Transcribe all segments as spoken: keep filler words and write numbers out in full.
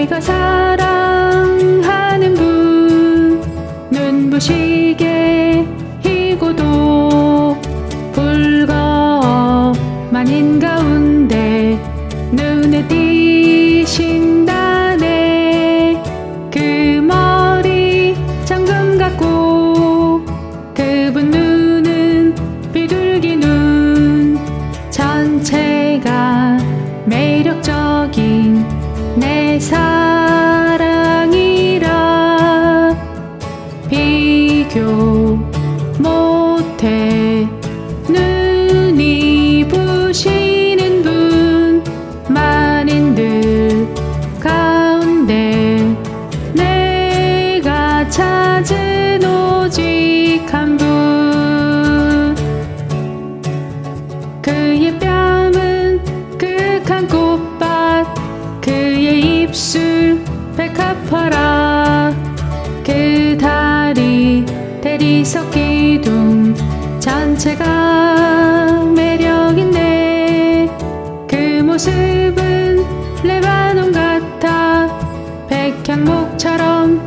네가 사랑하는 분 눈부시게 희고도 불거만인 가운데 눈에 띄신다네. 그 머리 정금 같고 그분 눈은 비둘기 눈 전체가 매력적인 내 사랑이라 비교 못해. 눈이 부시는 분 만인들 가운데 내가 찾은 오직 한 분. 그의 뺨은 극한 꽃밭 그의 입술 백합화라. 그 다리 대리석 기둥 전체가 매력있네. 그 모습은 레바논 같아 백향목처럼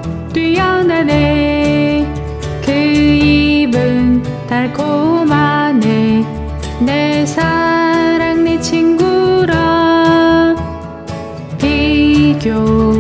뛰어나네. 그 입은 달콤하네. 내 사랑 내 친구라 비교